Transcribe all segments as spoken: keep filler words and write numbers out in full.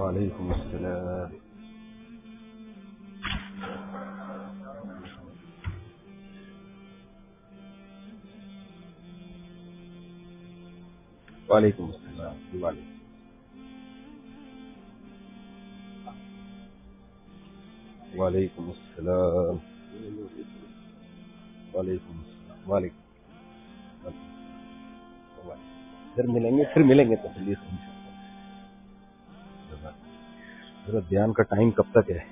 وعلیکم السلام. وعلیکم السلام. وعلیکم وعلیکم السلام. وعلیکم السلام. وعلیکم. پھر ملیں گے پھر ملیں گے تسلیت سے. ذرا بیان کا ٹائم کب تک ہے؟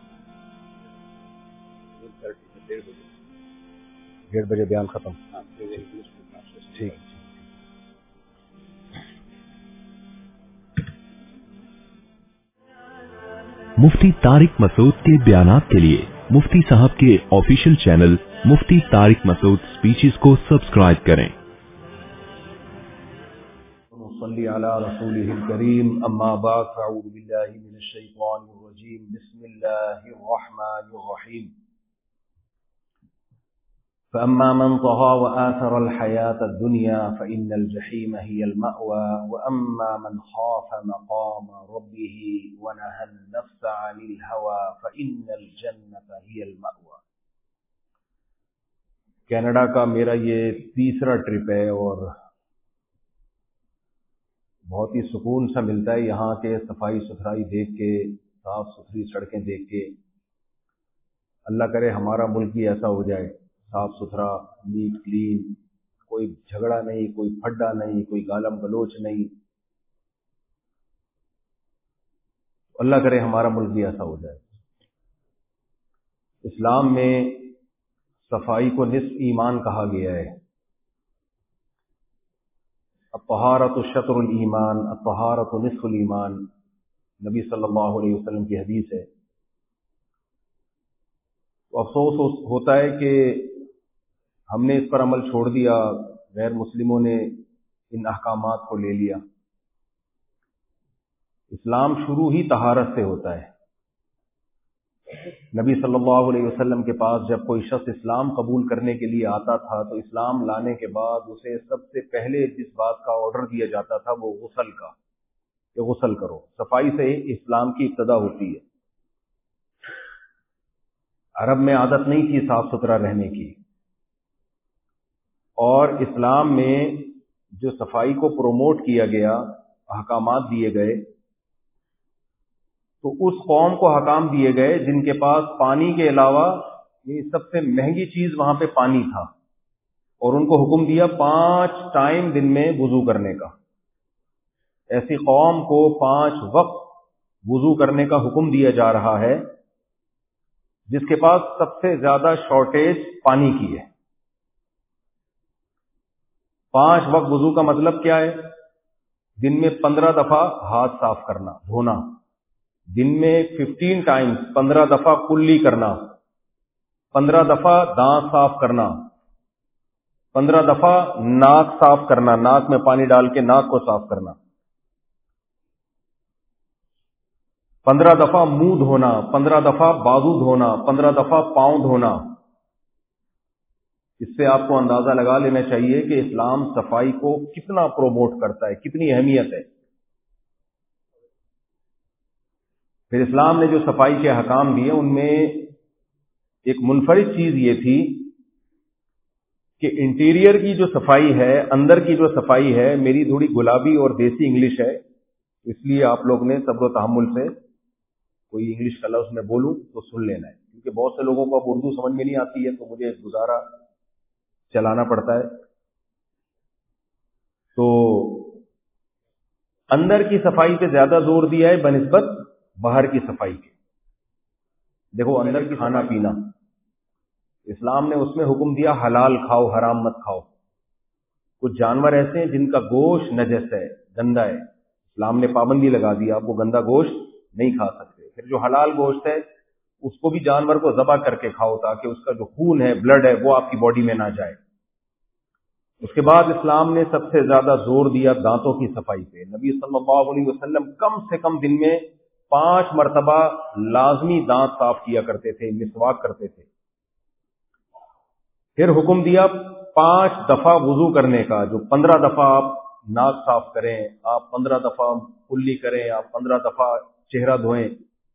ڈیڑھ بجے بیان ختم. ٹھیک. مفتی طارق مسعود کے بیانات کے لیے مفتی صاحب کے official channel Mufti Tariq Masood speeches کو سبسکرائب کریں. صلی علی رسولہ الکریم. اما بعد فاعوذ باللہ من الشیطان الرجیم. بسم اللہ الرحمن الرحیم. فأما من طغى وآثر الحياة الدنيا فإن الجحيم هي المأوى وأما من خاف مقام ربه ونهى النفس عن الهوى فإن الجنة هي المأوى. کینیڈا کا میرا یہ تیسرا ٹرپ ہے اور بہت ہی سکون سا ملتا ہے یہاں کے صفائی ستھرائی دیکھ کے, صاف ستھری سڑکیں دیکھ کے. اللہ کرے ہمارا ملک بھی ایسا ہو جائے, صاف ستھرا, نیٹ کلین, کوئی جھگڑا نہیں, کوئی پھڈا نہیں, کوئی گالم گلوچ نہیں. اللہ کرے ہمارا ملک بھی ایسا ہو جائے. اسلام میں صفائی کو نصف ایمان کہا گیا ہے. الطہارۃ شطر الایمان, الطہارۃ نصف الایمان, نبی صلی اللہ علیہ وسلم کی حدیث ہے. تو افسوس ہوتا ہے کہ ہم نے اس پر عمل چھوڑ دیا, غیر مسلموں نے ان احکامات کو لے لیا. اسلام شروع ہی طہارت سے ہوتا ہے. نبی صلی اللہ علیہ وسلم کے پاس جب کوئی شخص اسلام قبول کرنے کے لیے آتا تھا تو اسلام لانے کے بعد اسے سب سے پہلے جس بات کا آرڈر دیا جاتا تھا وہ غسل کا, کہ غسل کرو. صفائی سے اسلام کی ابتدا ہوتی ہے. عرب میں عادت نہیں تھی صاف ستھرا رہنے کی, اور اسلام میں جو صفائی کو پروموٹ کیا گیا, احکامات دیے گئے, تو اس قوم کو حکام دیے گئے جن کے پاس پانی کے علاوہ یہ سب سے مہنگی چیز وہاں پہ پانی تھا, اور ان کو حکم دیا پانچ ٹائم دن میں وضو کرنے کا. ایسی قوم کو پانچ وقت وضو کرنے کا حکم دیا جا رہا ہے جس کے پاس سب سے زیادہ شارٹیج پانی کی ہے. پانچ وقت وضو کا مطلب کیا ہے؟ دن میں پندرہ دفعہ ہاتھ صاف کرنا, دھونا. دن میں ففٹین ٹائمز, پندرہ دفعہ کلی کرنا, پندرہ دفعہ دانت صاف کرنا, پندرہ دفعہ ناک صاف کرنا, ناک میں پانی ڈال کے ناک کو صاف کرنا, پندرہ دفعہ منہ دھونا, پندرہ دفعہ بازو دھونا, پندرہ دفعہ پاؤں دھونا. اس سے آپ کو اندازہ لگا لینا چاہیے کہ اسلام صفائی کو کتنا پروموٹ کرتا ہے, کتنی اہمیت ہے. پھر اسلام نے جو صفائی کے احکام دیے ان میں ایک منفرد چیز یہ تھی کہ انٹیریئر کی جو صفائی ہے, اندر کی جو صفائی ہے, میری تھوڑی گلابی اور دیسی انگلش ہے, اس لیے آپ لوگ نے صبر و تحمل سے کوئی انگلش کا لفظ میں بولوں تو سن لینا ہے, کیونکہ بہت سے لوگوں کو اب اردو سمجھ میں نہیں آتی ہے تو مجھے گزارا چلانا پڑتا ہے. تو اندر کی صفائی پہ زیادہ زور دیا ہے بنسبت باہر کی صفائی کے. دیکھو اندر کی کھانا پینا, اسلام نے اس میں حکم دیا حلال کھاؤ, حرام مت کھاؤ. کچھ جانور ایسے ہیں جن کا گوشت نجس ہے, گندا ہے, اسلام نے پابندی لگا دی آپ وہ گندا گوشت نہیں کھا سکتے. پھر جو حلال گوشت ہے اس کو بھی جانور کو ذبح کر کے کھاؤ تاکہ اس کا جو خون ہے, بلڈ ہے, وہ آپ کی باڈی میں نہ جائے. اس کے بعد اسلام نے سب سے زیادہ زور دیا دانتوں کی صفائی پہ. نبی صلی اللہ علیہ وسلم کم سے کم دن میں پانچ مرتبہ لازمی دانت صاف کیا کرتے تھے, مسواک کرتے تھے. پھر حکم دیا پانچ دفعہ وضو کرنے کا, جو پندرہ دفعہ آپ ناک صاف کریں, آپ پندرہ دفعہ کلی کریں, آپ پندرہ دفعہ چہرہ دھوئیں.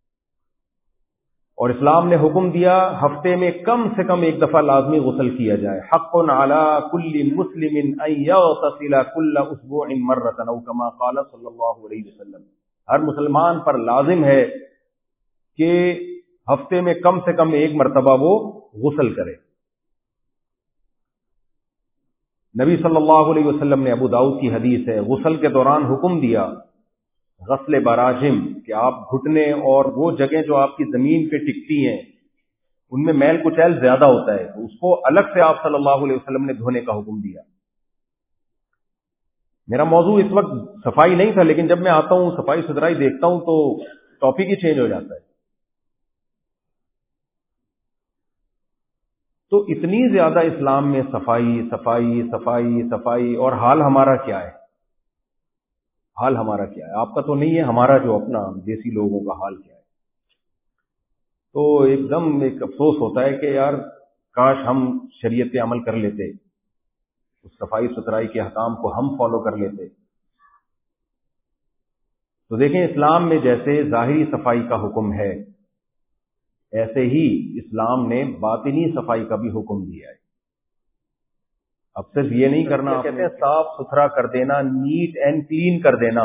اور اسلام نے حکم دیا ہفتے میں کم سے کم ایک دفعہ لازمی غسل کیا جائے. حق علی کل مسلم ان یغتسل کل اسبوع مرۃ او کما قال صلی اللہ علیہ وسلم. ہر مسلمان پر لازم ہے کہ ہفتے میں کم سے کم ایک مرتبہ وہ غسل کرے. نبی صلی اللہ علیہ وسلم نے، ابو داؤد کی حدیث ہے، غسل کے دوران حکم دیا غسل براجم، کہ آپ گھٹنے اور وہ جگہیں جو آپ کی زمین پہ ٹکتی ہیں ان میں میل کچیل زیادہ ہوتا ہے، تو اس کو الگ سے آپ صلی اللہ علیہ وسلم نے دھونے کا حکم دیا. میرا موضوع اس وقت صفائی نہیں تھا، لیکن جب میں آتا ہوں صفائی ستھرائی دیکھتا ہوں تو ٹاپک ہی چینج ہو جاتا ہے. تو اتنی زیادہ اسلام میں صفائی صفائی صفائی صفائی، اور حال ہمارا کیا ہے؟ حال ہمارا کیا ہے؟ آپ کا تو نہیں ہے، ہمارا جو اپنا دیسی لوگوں کا حال کیا ہے؟ تو ایک دم ایک افسوس ہوتا ہے کہ یار کاش ہم شریعت پہ عمل کر لیتے، اس صفائی ستھرائی کے احکام کو ہم فالو کر لیتے. تو دیکھیں، اسلام میں جیسے ظاہری صفائی کا حکم ہے، ایسے ہی اسلام نے باطنی صفائی کا بھی حکم دیا ہے. اب صرف یہ نہیں کرنا، کہتے ہیں صاف ستھرا کر دینا، نیٹ اینڈ کلین کر دینا.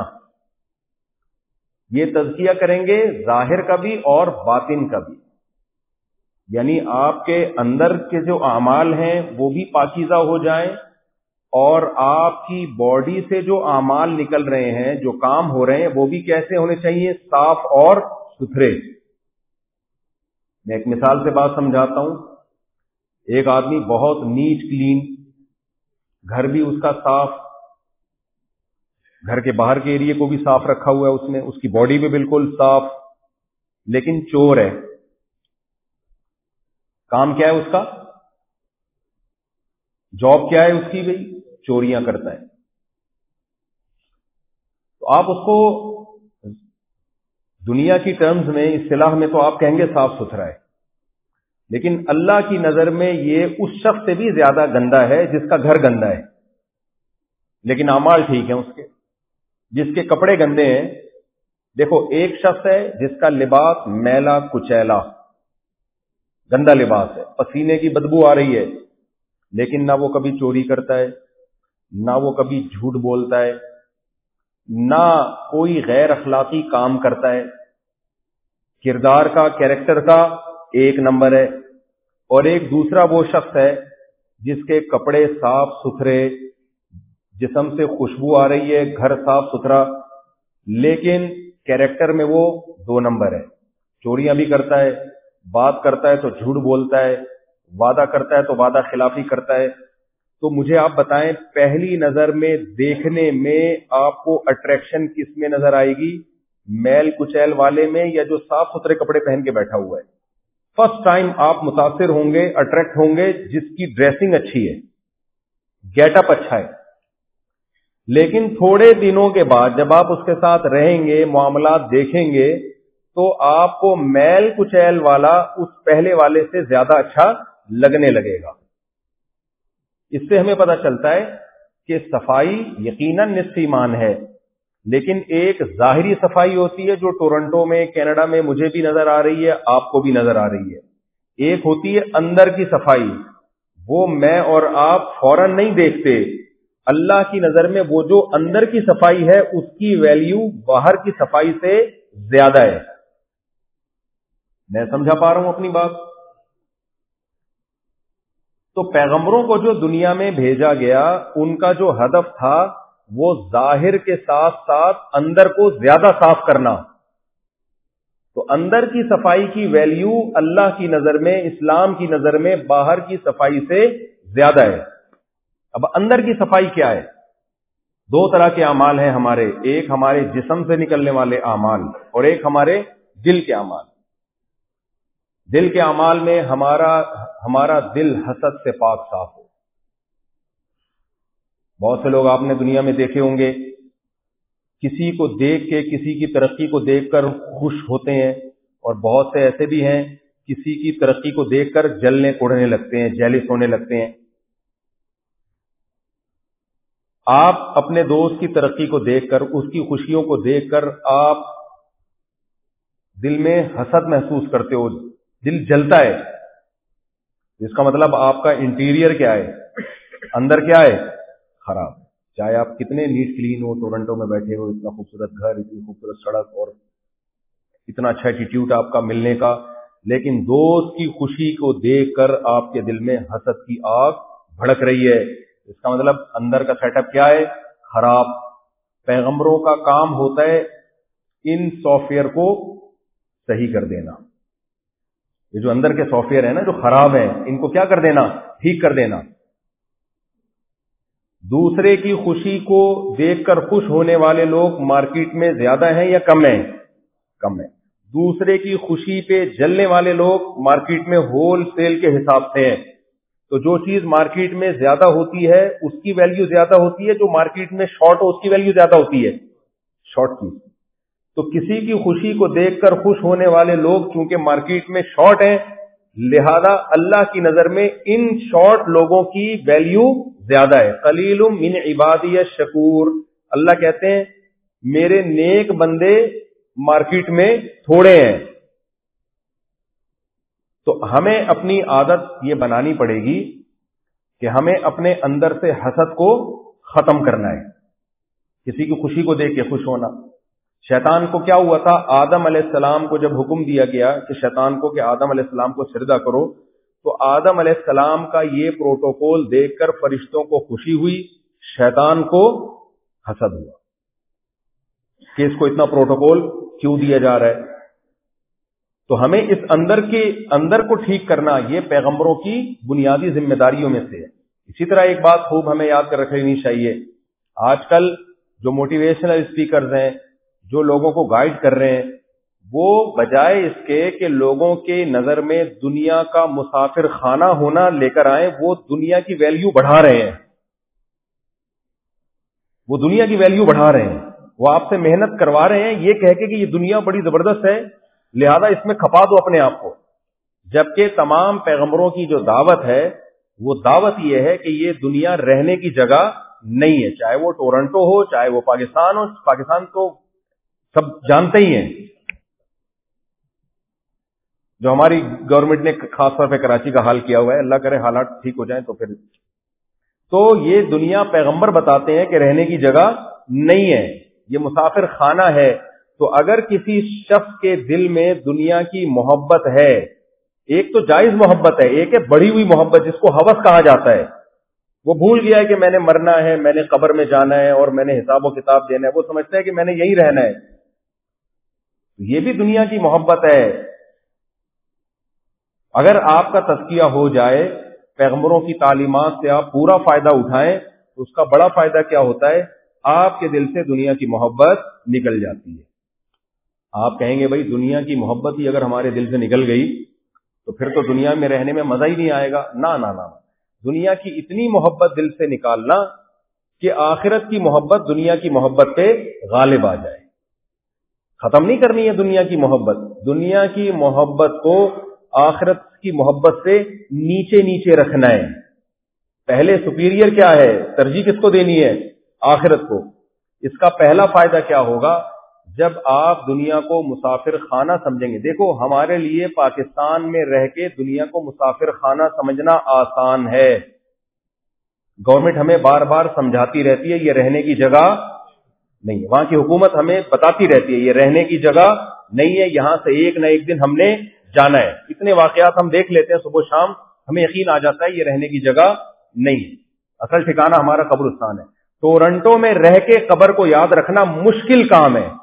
یہ تزکیہ کریں گے ظاہر کا بھی اور باطن کا بھی، یعنی آپ کے اندر کے جو اعمال ہیں وہ بھی پاکیزہ ہو جائیں، اور آپ کی باڈی سے جو اعمال نکل رہے ہیں، جو کام ہو رہے ہیں، وہ بھی کیسے ہونے چاہیے؟ صاف اور ستھرے. میں ایک مثال سے بات سمجھاتا ہوں. ایک آدمی بہت نیٹ کلین، گھر بھی اس کا صاف، گھر کے باہر کے ایریے کو بھی صاف رکھا ہوا ہے اس نے، اس کی باڈی بھی بالکل صاف، لیکن چور ہے. کام کیا ہے اس کا؟ جاب کیا ہے اس کی؟ بھائی چوریاں کرتا ہے. تو آپ اس کو دنیا کی ٹرمز میں، اصطلاح میں تو آپ کہیں گے صاف ستھرا ہے، لیکن اللہ کی نظر میں یہ اس شخص سے بھی زیادہ گندا ہے جس کا گھر گندا ہے لیکن اعمال ٹھیک ہیں اس کے، جس کے کپڑے گندے ہیں. دیکھو، ایک شخص ہے جس کا لباس میلا کچیلا، گندا لباس ہے، پسینے کی بدبو آ رہی ہے، لیکن نہ وہ کبھی چوری کرتا ہے، نہ وہ کبھی جھوٹ بولتا ہے، نہ کوئی غیر اخلاقی کام کرتا ہے، کردار کا، کیریکٹر کا ایک نمبر ہے. اور ایک دوسرا وہ شخص ہے جس کے کپڑے صاف ستھرے، جسم سے خوشبو آ رہی ہے، گھر صاف ستھرا، لیکن کیریکٹر میں وہ دو نمبر ہے. چوریاں بھی کرتا ہے، بات کرتا ہے تو جھوٹ بولتا ہے، وعدہ کرتا ہے تو وعدہ خلافی کرتا ہے. تو مجھے آپ بتائیں، پہلی نظر میں دیکھنے میں آپ کو اٹریکشن کس میں نظر آئے گی؟ میل کچیل والے میں، یا جو صاف ستھرے کپڑے پہن کے بیٹھا ہوا ہے؟ فرسٹ ٹائم آپ متاثر ہوں گے، اٹریکٹ ہوں گے جس کی ڈریسنگ اچھی ہے، گیٹ اپ اچھا ہے. لیکن تھوڑے دنوں کے بعد جب آپ اس کے ساتھ رہیں گے، معاملات دیکھیں گے، تو آپ کو میل کچیل والا اس پہلے والے سے زیادہ اچھا لگنے لگے گا. اس سے ہمیں پتہ چلتا ہے کہ صفائی یقیناً نصف ایمان ہے، لیکن ایک ظاہری صفائی ہوتی ہے جو ٹورنٹو میں، کینیڈا میں مجھے بھی نظر آ رہی ہے، آپ کو بھی نظر آ رہی ہے. ایک ہوتی ہے اندر کی صفائی، وہ میں اور آپ فوراً نہیں دیکھتے. اللہ کی نظر میں وہ جو اندر کی صفائی ہے اس کی ویلیو باہر کی صفائی سے زیادہ ہے. میں سمجھا پا رہا ہوں اپنی بات؟ تو پیغمبروں کو جو دنیا میں بھیجا گیا، ان کا جو ہدف تھا وہ ظاہر کے ساتھ ساتھ اندر کو زیادہ صاف کرنا. تو اندر کی صفائی کی ویلیو اللہ کی نظر میں، اسلام کی نظر میں باہر کی صفائی سے زیادہ ہے. اب اندر کی صفائی کیا ہے؟ دو طرح کے اعمال ہیں ہمارے، ایک ہمارے جسم سے نکلنے والے اعمال اور ایک ہمارے دل کے اعمال. دل کے اعمال میں ہمارا ہمارا دل حسد سے پاک صاف ہو. بہت سے لوگ آپ نے دنیا میں دیکھے ہوں گے، کسی کو دیکھ کے، کسی کی ترقی کو دیکھ کر خوش ہوتے ہیں، اور بہت سے ایسے بھی ہیں کسی کی ترقی کو دیکھ کر جلنے کوڑنے لگتے ہیں، جیلس ہونے لگتے ہیں. آپ اپنے دوست کی ترقی کو دیکھ کر، اس کی خوشیوں کو دیکھ کر آپ دل میں حسد محسوس کرتے ہو, دل جلتا ہے, اس کا مطلب آپ کا انٹیریئر کیا ہے, اندر کیا ہے, خراب. چاہے آپ کتنے نیٹ کلین ہو, ٹورنٹو میں بیٹھے ہو, اتنا خوبصورت گھر, اتنی خوبصورت سڑک اور اتنا اچھا ایٹیٹیوڈ آپ کا ملنے کا, لیکن دوست کی خوشی کو دیکھ کر آپ کے دل میں حسد کی آگ بھڑک رہی ہے, اس کا مطلب اندر کا سیٹ اپ کیا ہے, خراب. پیغمبروں کا کام ہوتا ہے ان سافٹ ویئر کو صحیح کر دینا. یہ جو اندر کے سافٹ ویئر ہیں نا جو خراب ہیں, ان کو کیا کر دینا, ٹھیک کر دینا. دوسرے کی خوشی کو دیکھ کر خوش ہونے والے لوگ مارکیٹ میں زیادہ ہیں یا کم ہیں, کم ہیں. دوسرے کی خوشی پہ جلنے والے لوگ مارکیٹ میں ہول سیل کے حساب سے ہیں. تو جو چیز مارکیٹ میں زیادہ ہوتی ہے اس کی ویلیو زیادہ ہوتی ہے, جو مارکیٹ میں شارٹ ہو اس کی ویلیو زیادہ ہوتی ہے, شارٹ کی. تو کسی کی خوشی کو دیکھ کر خوش ہونے والے لوگ چونکہ مارکیٹ میں شارٹ ہیں, لہذا اللہ کی نظر میں ان شارٹ لوگوں کی ویلیو زیادہ ہے. قلیل من عبادی الشکور, اللہ کہتے ہیں میرے نیک بندے مارکیٹ میں تھوڑے ہیں. تو ہمیں اپنی عادت یہ بنانی پڑے گی کہ ہمیں اپنے اندر سے حسد کو ختم کرنا ہے, کسی کی خوشی کو دیکھ کے خوش ہونا. شیطان کو کیا ہوا تھا, آدم علیہ السلام کو جب حکم دیا گیا کہ شیطان کو کہ آدم علیہ السلام کو سجدہ کرو, تو آدم علیہ السلام کا یہ پروٹوکول دیکھ کر فرشتوں کو خوشی ہوئی, شیطان کو حسد ہوا کہ اس کو اتنا پروٹوکول کیوں دیا جا رہا ہے. تو ہمیں اس اندر کے اندر کو ٹھیک کرنا یہ پیغمبروں کی بنیادی ذمہ داریوں میں سے ہے. اسی طرح ایک بات خوب ہمیں یاد کر رکھنی چاہیے, آج کل جو موٹیویشنل اسپیکرز ہیں, جو لوگوں کو گائیڈ کر رہے ہیں, وہ بجائے اس کے کہ لوگوں کے نظر میں دنیا کا مسافر خانہ ہونا لے کر آئیں, وہ دنیا کی ویلیو بڑھا رہے ہیں. وہ دنیا کی ویلیو بڑھا رہے ہیں, وہ آپ سے محنت کروا رہے ہیں یہ کہہ کے کہ یہ دنیا بڑی زبردست ہے لہذا اس میں کھپا دو اپنے آپ کو. جبکہ تمام پیغمبروں کی جو دعوت ہے وہ دعوت یہ ہے کہ یہ دنیا رہنے کی جگہ نہیں ہے, چاہے وہ ٹورنٹو ہو, چاہے وہ پاکستان ہو. پاکستان تو سب جانتے ہی ہیں, جو ہماری گورنمنٹ نے خاص طور پہ کراچی کا حال کیا ہوا ہے, اللہ کرے حالات ٹھیک ہو جائیں تو پھر. تو یہ دنیا پیغمبر بتاتے ہیں کہ رہنے کی جگہ نہیں ہے, یہ مسافر خانہ ہے. تو اگر کسی شخص کے دل میں دنیا کی محبت ہے, ایک تو جائز محبت ہے, ایک ہے بڑھی ہوئی محبت جس کو ہوس کہا جاتا ہے, وہ بھول گیا ہے کہ میں نے مرنا ہے, میں نے قبر میں جانا ہے اور میں نے حساب و کتاب دینا ہے, وہ سمجھتا ہے کہ میں نے یہی رہنا ہے. یہ بھی دنیا کی محبت ہے. اگر آپ کا تزکیہ ہو جائے, پیغمبروں کی تعلیمات سے آپ پورا فائدہ اٹھائیں, تو اس کا بڑا فائدہ کیا ہوتا ہے, آپ کے دل سے دنیا کی محبت نکل جاتی ہے. آپ کہیں گے بھائی دنیا کی محبت ہی اگر ہمارے دل سے نکل گئی تو پھر تو دنیا میں رہنے میں مزہ ہی نہیں آئے گا. نہ نہ نہ دنیا کی اتنی محبت دل سے نکالنا کہ آخرت کی محبت دنیا کی محبت پہ غالب آ جائے. ختم نہیں کرنی ہے دنیا کی محبت, دنیا کی محبت کو آخرت کی محبت سے نیچے نیچے رکھنا ہے. پہلے سپیریئر کیا ہے, ترجیح کس کو دینی ہے, آخرت کو. اس کا پہلا فائدہ کیا ہوگا, جب آپ دنیا کو مسافر خانہ سمجھیں گے. دیکھو ہمارے لیے پاکستان میں رہ کے دنیا کو مسافر خانہ سمجھنا آسان ہے. گورنمنٹ ہمیں بار بار سمجھاتی رہتی ہے یہ رہنے کی جگہ نہیں ہے, وہاں کی حکومت ہمیں بتاتی رہتی ہے یہ رہنے کی جگہ نہیں ہے, یہاں سے ایک نہ ایک دن ہم نے جانا ہے. اتنے واقعات ہم دیکھ لیتے ہیں صبح شام, ہمیں یقین آ جاتا ہے یہ رہنے کی جگہ نہیں ہے, اصل ٹھکانہ ہمارا قبرستان ہے. ٹورنٹو میں رہ کے قبر کو یاد رکھنا مشکل کام ہے,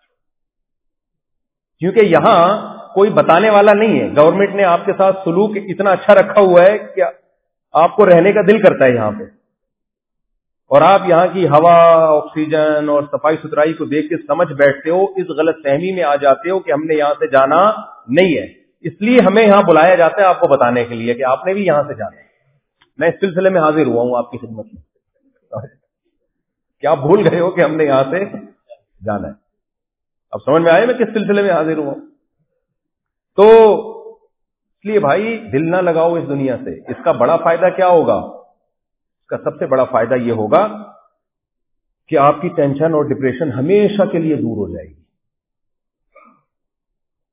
کیونکہ یہاں کوئی بتانے والا نہیں ہے. گورنمنٹ نے آپ کے ساتھ سلوک اتنا اچھا رکھا ہوا ہے کہ آپ کو رہنے کا دل کرتا ہے یہاں پہ, اور آپ یہاں کی ہوا, آکسیجن اور صفائی ستھرائی کو دیکھ کے سمجھ بیٹھتے ہو, اس غلط فہمی میں آ جاتے ہو کہ ہم نے یہاں سے جانا نہیں ہے. اس لیے ہمیں یہاں بلایا جاتا ہے آپ کو بتانے کے لیے کہ آپ نے بھی یہاں سے جانا ہے. میں اس سلسلے میں حاضر ہوا ہوں آپ کی خدمت میں. کیا بھول گئے ہو کہ ہم نے یہاں سے جانا ہے؟ اب سمجھ میں آئے میں کس سلسلے میں حاضر ہوا. تو اس لیے بھائی دل نہ لگاؤ اس دنیا سے. اس کا بڑا فائدہ کیا ہوگا, اس کا سب سے بڑا فائدہ یہ ہوگا کہ آپ کی ٹینشن اور ڈپریشن ہمیشہ کے لیے دور ہو جائے گی.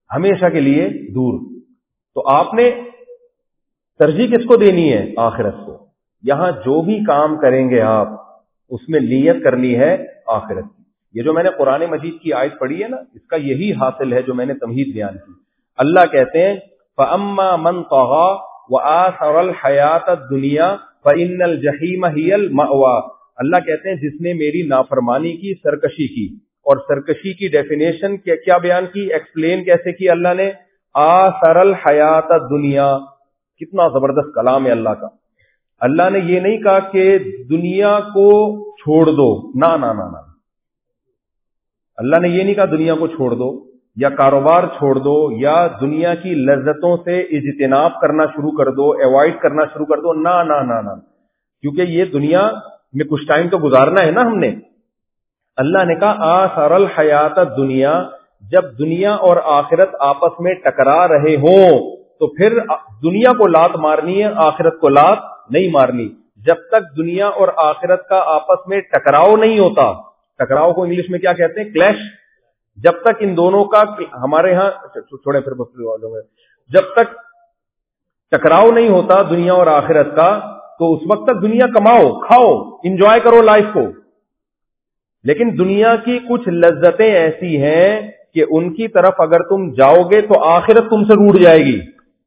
ہمیشہ کے لیے دور. تو آپ نے ترجیح کس کو دینی ہے؟ آخرت کو. یہاں جو بھی کام کریں گے آپ اس میں نیت کرنی ہے آخرت کی. یہ جو میں نے قرآن مجید کی آیت پڑھی ہے نا، اس کا یہی حاصل ہے جو میں نے تمہید بیان کی. اللہ کہتے ہیں فَأَمَّا مَنْ طَغَىٰ وَآثَرَ الْحَيَاةَ الدُّنْيَا فَإِنَّ الْجَحِيمَ هِيَ الْمَأْوَىٰ. اللہ کہتے ہیں جس نے میری نافرمانی کی، سرکشی کی. اور سرکشی کی ڈیفینیشن کیا بیان کی، ایکسپلین کیسے کی اللہ نے؟ آثَرَ الْحَيَاةَ الدُّنْيَا. کتنا زبردست کلام ہے اللہ کا. اللہ نے یہ نہیں کہا کہ دنیا کو چھوڑ دو، نہ نہ نہ نہ اللہ نے یہ نہیں کہا دنیا کو چھوڑ دو یا کاروبار چھوڑ دو یا دنیا کی لذتوں سے اجتناب کرنا شروع کر دو، ایوائڈ کرنا شروع کر دو. نہ نہ نہ نہ کیونکہ یہ دنیا میں کچھ ٹائم تو گزارنا ہے نا ہم نے. اللہ نے کہا آثر الحیات الدنیا. جب دنیا اور آخرت آپس میں ٹکرا رہے ہوں تو پھر دنیا کو لات مارنی ہے، آخرت کو لات نہیں مارنی. جب تک دنیا اور آخرت کا آپس میں ٹکراؤ نہیں ہوتا، ٹکراؤ کو انگلش میں کیا کہتے ہیں؟ کلیش. جب تک ان دونوں کا ہمارے ہاں چھوڑے پھر جب تک ٹکراؤ نہیں ہوتا دنیا اور آخرت کا، تو اس وقت تک دنیا کماؤ، کھاؤ، انجوائے کرو لائف کو. لیکن دنیا کی کچھ لذتیں ایسی ہیں کہ ان کی طرف اگر تم جاؤ گے تو آخرت تم سے روٹ جائے گی.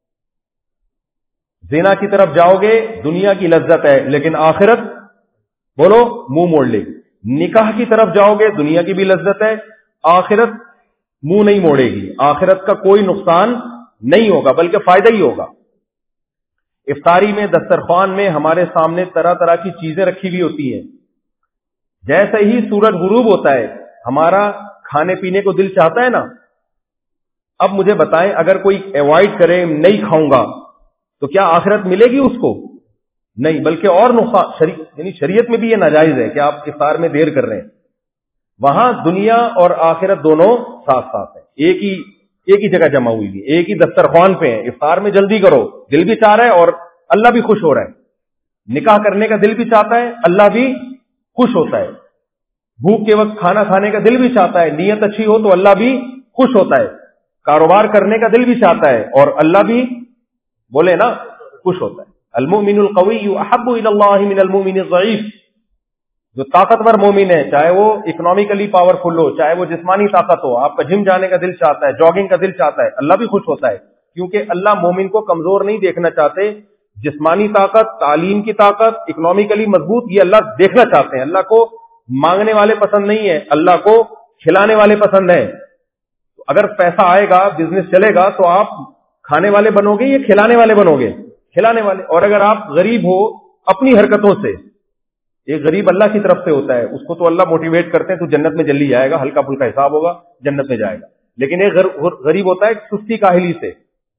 زنا کی طرف جاؤ گے، دنیا کی لذت ہے لیکن آخرت بولو منہ موڑ لے گی. نکاح کی طرف جاؤ گے، دنیا کی بھی لذت ہے، آخرت منہ نہیں موڑے گی. آخرت کا کوئی نقصان نہیں ہوگا بلکہ فائدہ ہی ہوگا. افطاری میں، دسترخوان میں ہمارے سامنے طرح طرح کی چیزیں رکھی ہوئی ہوتی ہیں. جیسے ہی سورج غروب ہوتا ہے ہمارا کھانے پینے کو دل چاہتا ہے نا. اب مجھے بتائیں اگر کوئی ایوائڈ کرے نہیں کھاؤں گا تو کیا آخرت ملے گی اس کو؟ نہیں، بلکہ اور نقصان. شری... یعنی شریعت میں بھی یہ ناجائز ہے کہ آپ افطار میں دیر کر رہے ہیں. وہاں دنیا اور آخرت دونوں ساتھ ساتھ ہیں، ایک ہی ایک ہی جگہ جمع ہوئی ہے، ایک ہی دسترخوان پہ ہیں. افطار میں جلدی کرو، دل بھی چاہ رہا ہے اور اللہ بھی خوش ہو رہا ہے. نکاح کرنے کا دل بھی چاہتا ہے، اللہ بھی خوش ہوتا ہے. بھوک کے وقت کھانا کھانے کا دل بھی چاہتا ہے، نیت اچھی ہو تو اللہ بھی خوش ہوتا ہے. کاروبار کرنے کا دل بھی چاہتا ہے اور اللہ بھی بولے نا خوش ہوتا ہے. المؤمن القوی احب الی اللہ من المؤمن الضعیف. جو طاقتور مومن ہے، چاہے وہ اکنامکلی پاورفل ہو، چاہے وہ جسمانی طاقت ہو، آپ کا جم جانے کا دل چاہتا ہے، جاگنگ کا دل چاہتا ہے، اللہ بھی خوش ہوتا ہے. کیونکہ اللہ مومن کو کمزور نہیں دیکھنا چاہتے. جسمانی طاقت، تعلیم کی طاقت، اکنامکلی مضبوط، یہ اللہ دیکھنا چاہتے ہیں. اللہ کو مانگنے والے پسند نہیں ہے، اللہ کو کھلانے والے پسند ہے. اگر پیسہ آئے گا، بزنس چلے گا تو آپ کھانے والے بنو گے یا کھلانے والے بنو گے؟ کھلانے والے. اور اگر آپ غریب ہو اپنی حرکتوں سے، ایک غریب اللہ کی طرف سے ہوتا ہے، اس کو تو اللہ موٹیویٹ کرتے ہیں تو جنت میں جلدی جائے گا، ہلکا پھلکا حساب ہوگا، جنت میں جائے گا. لیکن ایک غریب ہوتا ہے سستی کاہلی سے.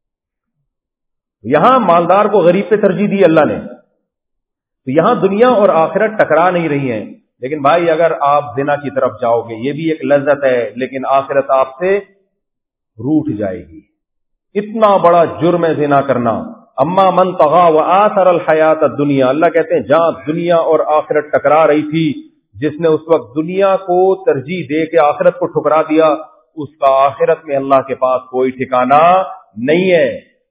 یہاں مالدار کو غریب پہ ترجیح دی اللہ نے. تو یہاں دنیا اور آخرت ٹکرا نہیں رہی ہیں. لیکن بھائی اگر آپ زنا کی طرف جاؤ گے، یہ بھی ایک لذت ہے لیکن آخرت آپ سے روٹ جائے گی. اتنا بڑا جرم ہے زنا کرنا. اما من طغى وآثر الحیات الدنیا. اللہ کہتے ہیں جہاں دنیا اور آخرت ٹکرا رہی تھی، جس نے اس وقت دنیا کو ترجیح دے کے آخرت کو ٹھکرا دیا، اس کا آخرت میں اللہ کے پاس کوئی ٹھکانہ نہیں ہے.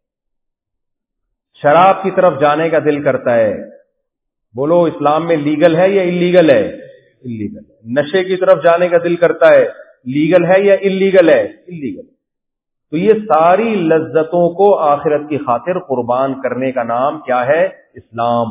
شراب کی طرف جانے کا دل کرتا ہے، بولو اسلام میں لیگل ہے یا انلیگل ہے؟ انلیگل. نشے کی طرف جانے کا دل کرتا ہے، لیگل ہے یا انلیگل ہے؟ انلیگل. تو یہ ساری لذتوں کو آخرت کی خاطر قربان کرنے کا نام کیا ہے؟ اسلام.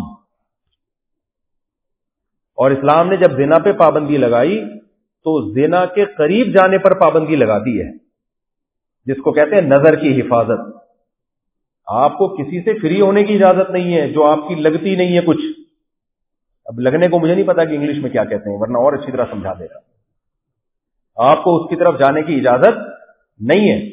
اور اسلام نے جب زنا پہ پابندی لگائی تو زنا کے قریب جانے پر پابندی لگا دی ہے، جس کو کہتے ہیں نظر کی حفاظت. آپ کو کسی سے فری ہونے کی اجازت نہیں ہے جو آپ کی لگتی نہیں ہے کچھ. اب لگنے کو مجھے نہیں پتا کہ انگلش میں کیا کہتے ہیں، ورنہ اور اچھی طرح سمجھا دے گا. آپ کو اس کی طرف جانے کی اجازت نہیں ہے.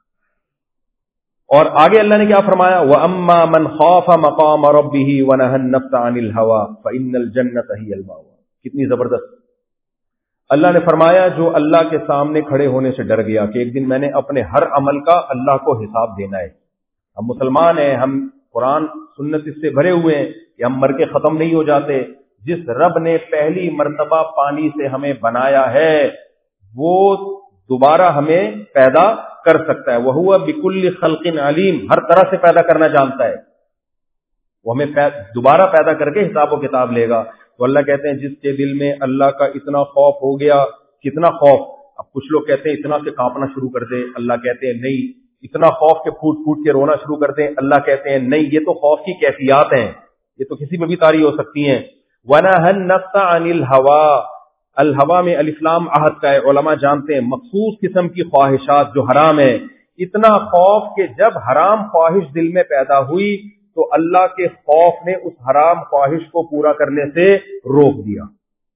اور آگے اللہ نے کیا فرمایا؟ وَأَمَّا مَنْ خَافَ مَقَامَ رَبِّهِ وَنَهَى النَّفْسَ عَنِ الْهَوَىٰ فَإِنَّ الْجَنَّةَ هِيَ الْمَأْوَىٰ. کتنی زبردست. اللہ نے فرمایا جو اللہ کے سامنے کھڑے ہونے سے ڈر گیا کہ ایک دن میں نے اپنے ہر عمل کا اللہ کو حساب دینا ہے. ہم مسلمان ہیں، ہم قرآن سنت اس سے بھرے ہوئے ہیں کہ ہم مر کے ختم نہیں ہو جاتے. جس رب نے پہلی مرتبہ پانی سے ہمیں بنایا ہے وہ دوبارہ ہمیں پیدا کر سکتا ہے. وَهُوَ بِكُلِّ خَلْقٍ عَلِيمٌ, ہر طرح سے پیدا کرنا جانتا ہے, وہ ہمیں دوبارہ پیدا کر کے حساب و کتاب لے گا. تو اللہ کہتے ہیں جس کے دل میں اللہ کا اتنا خوف ہو گیا, کتنا خوف, اب کچھ لوگ کہتے ہیں اتنا کہ کانپنا شروع کر دے, اللہ کہتے ہیں نہیں. اتنا خوف کہ پھوٹ پھوٹ کے رونا شروع کر دیں, اللہ کہتے ہیں نہیں, یہ تو خوف کی کیفیات ہیں, یہ تو کسی میں بھی طاری ہو سکتی ہیں. وَنَهَى النَّفْسَ عَنِ الْهَوَىٰ, الہوا میں الف لام عہد کا ہے, علماء جانتے ہیں مخصوص قسم کی خواہشات جو حرام ہے. اتنا خوف کہ جب حرام خواہش دل میں پیدا ہوئی تو اللہ کے خوف نے اس حرام خواہش کو پورا کرنے سے روک دیا.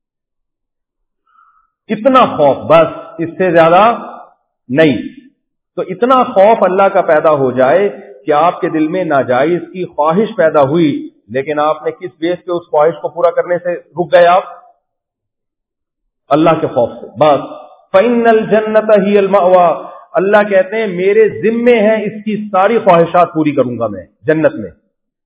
اتنا خوف, بس اس سے زیادہ نہیں. تو اتنا خوف اللہ کا پیدا ہو جائے کہ آپ کے دل میں ناجائز کی خواہش پیدا ہوئی, لیکن آپ نے کس بیس پہ اس خواہش کو پورا کرنے سے رک گئے آپ؟ اللہ کے خوف سے. بس فَإِنَّ الْجَنَّةَ هِيَ الْمَأْوَىٰ, اللہ کہتے ہیں میرے ذمے ہیں اس کی ساری خواہشات پوری کروں گا میں جنت میں.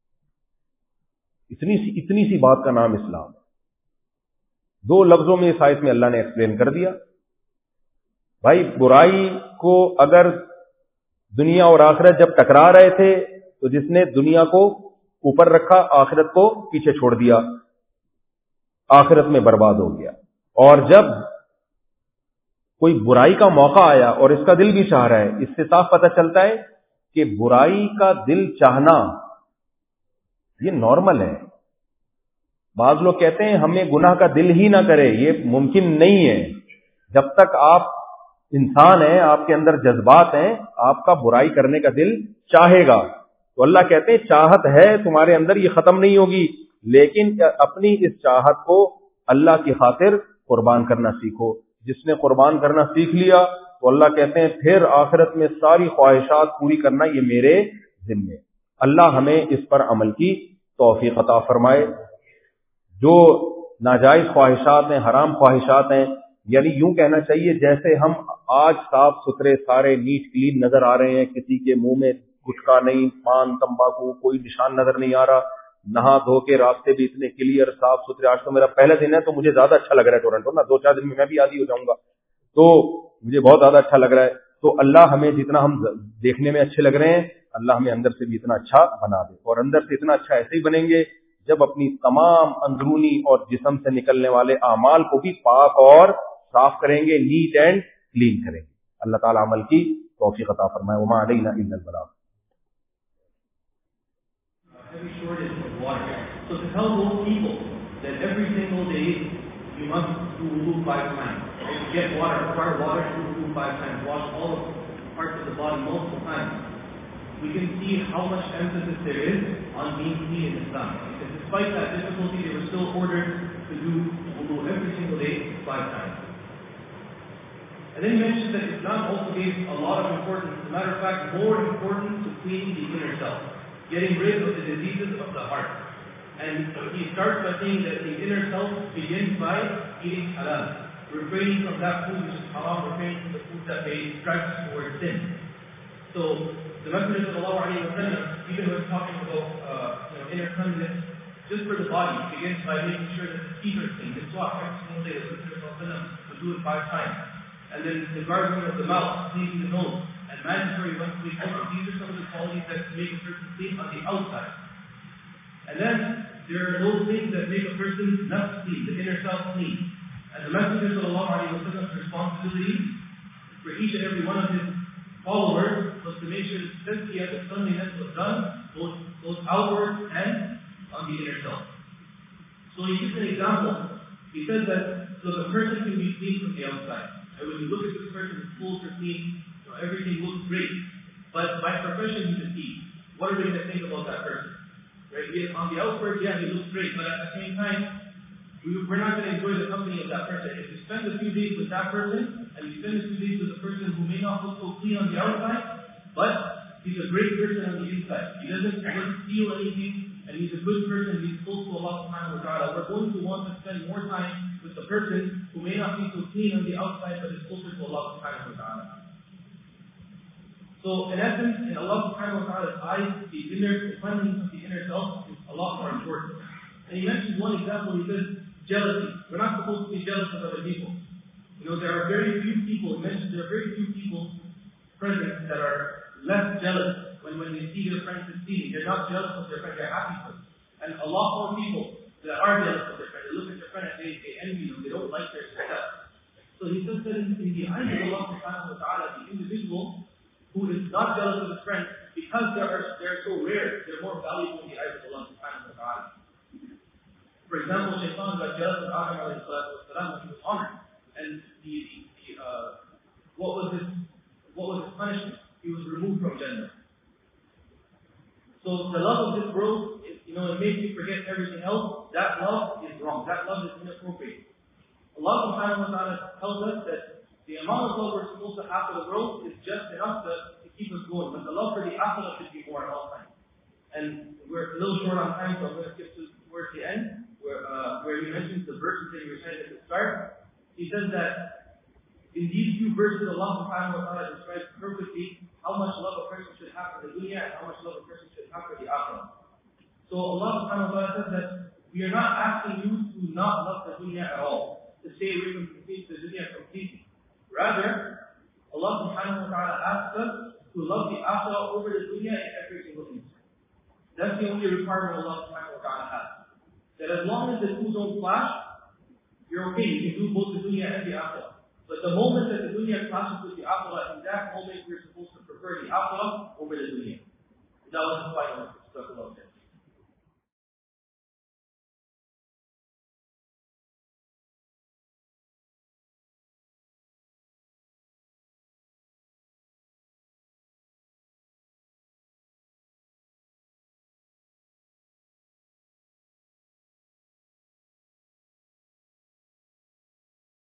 اتنی سی اتنی سی بات کا نام اسلام. دو لفظوں میں اس آیت میں اللہ نے ایکسپلین کر دیا. بھائی برائی کو اگر دنیا اور آخرت جب ٹکرا رہے تھے تو جس نے دنیا کو اوپر رکھا آخرت کو پیچھے چھوڑ دیا, آخرت میں برباد ہو گیا. اور جب کوئی برائی کا موقع آیا اور اس کا دل بھی چاہ رہا ہے, اس سے صاف پتہ چلتا ہے کہ برائی کا دل چاہنا یہ نارمل ہے. بعض لوگ کہتے ہیں ہمیں گناہ کا دل ہی نہ کرے, یہ ممکن نہیں ہے. جب تک آپ انسان ہیں, آپ کے اندر جذبات ہیں, آپ کا برائی کرنے کا دل چاہے گا. تو اللہ کہتے ہیں چاہت ہے تمہارے اندر, یہ ختم نہیں ہوگی, لیکن اپنی اس چاہت کو اللہ کی خاطر قربان کرنا سیکھو. جس نے قربان کرنا سیکھ لیا تو اللہ کہتے ہیں پھر آخرت میں ساری خواہشات پوری کرنا یہ میرے ذمے. اللہ ہمیں اس پر عمل کی توفیق عطا فرمائے. جو ناجائز خواہشات ہیں, حرام خواہشات ہیں, یعنی یوں کہنا چاہیے جیسے ہم آج صاف ستھرے سارے نیٹ کلین نظر آ رہے ہیں, کسی کے منہ میں گٹکا نہیں, پان تمباکو کوئی نشان نظر نہیں آ رہا, نہا دھو کے راستے بھی اتنے کلیئر صاف ستھرے. آج تو میرا پہلا دن ہے تو مجھے زیادہ اچھا لگ رہا ہے ٹورنٹو نا, دو چار دن میں میں بھی عادی ہو جاؤں گا تو مجھے بہت زیادہ اچھا لگ رہا ہے. تو اللہ ہمیں جتنا ہم دیکھنے میں اچھے لگ رہے ہیں, اللہ ہمیں اندر سے بھی اتنا اچھا بنا دے. اور اندر سے اتنا اچھا ایسے ہی بنیں گے جب اپنی تمام اندرونی اور جسم سے نکلنے والے اعمال کو بھی پاک اور صاف کریں گے, نیٹ اینڈ کلین کریں گے. اللہ تعالیٰ عمل کی توفیق عطا فرمائے. وما علینا الا البلاغ. Every shortage of water. So to tell those people that every single day you must do wudu five times, if you get water, start water, do wudu five times, wash all parts of the body multiple times, we can see how much emphasis there is on being clean in Islam. Because despite that difficulty, they were still ordered to do wudu every single day five times. And then he mentioned that Islam also gave a lot of importance, as a matter of fact, more important to clean the inner self, getting rid of the diseases of the heart. And he starts by saying that the inner self begins by eating halal, refraining from that food which is haram, refraining from the food that may stretch towards sin. So the Messenger sallallahu alaihi wasallam, even when talking about uh, you know, inner cleanliness, just for the body, begins by making sure that the teeth are clean. It's what every single day the Messenger sallallahu alaihi wasallam would do it five times. And then the gargling of the mouth, cleaning the nose, and mandatory once we also, these are some of the qualities that make a person clean on the outside. And then there are those things that make a person's nafs clean, the inner self clean. And the Messenger sallallahu alaihi wasallam's responsibility for each and every one of his followers was to make sure that tazkiyah, the cleanliness was done both, both outward and on the inner self. So he gives an example. He says that so the person can be clean from the outside. And when you look at this person, his clothes are clean, so everything looks great. But by profession, he's a thief. What are we going to think about that person? Right? He, on the outward, yeah, he looks great, but at the same time, we, we're not going to enjoy the company of that person. If you spend a few days with that person, and you spend a few days with a person who may not look so clean on the outside, but he's a great person on the inside. He doesn't, he doesn't steal anything, and he's a good person, he's close to Allah subhanahu wa ta'ala. We're going to want to spend more time with the person who may not be so clean on the outside, but is closer to Allah subhanahu wa ta'ala. So in essence, in Allah subhanahu wa ta'ala's eyes, the inner, the cleanliness of the inner self is a lot more important. And he mentions one example, he says, jealousy. We're not supposed to be jealous of other people. You know, there are very few people, he mentions there are very few people, present that are less jealous when, when they see their friends succeeding. They're not jealous of their friend, they're happy for them. And a lot more people that are jealous of their friend, they look at their friend and they, they envy them, they don't like their success. So he says that in the eyes of Allah subhanahu wa ta'ala, the individual who is not jealous of his friend, because they are they're so rare, they're more valuable in the eyes of Allah subhanahu wa ta'ala. For example, Shaitan got jealous of Adam alayhi salatu wasalam when he was honored. And the, the uh, what was his what was his punishment? He was removed from Jannah. So the love of this world, is, you know, it makes you forget everything else. That love is wrong. That love is inappropriate. Allah subhanahu wa ta'ala tells us that the amount of love we're supposed to have for the world is just enough to, to keep us going. But the love for the akhirah should be more at all times. And we're a little short on time, so I'm going to skip to towards the end, where, uh, where he mentions the verses that he recited at the start. He says that in these few verses, Allah subhanahu wa ta'ala describes perfectly how much love a person should have for the dunya and how much love a person should have for the akhirah. So Allah subhanahu wa ta'ala says that we are not asking you to not love the dunya at all, to stay away from the dunya completely. Rather, Allah subhanahu wa ta'ala asks us to love the akhirah over the dunya in every single instance. That's the only requirement Allah subhanahu wa ta'ala has. That as long as the two don't clash, you're okay, you can do both the dunya and the akhirah. But the moment that the dunya clashes with the akhirah, in that moment we're supposed to prefer the akhirah over the dunya. That was the final message.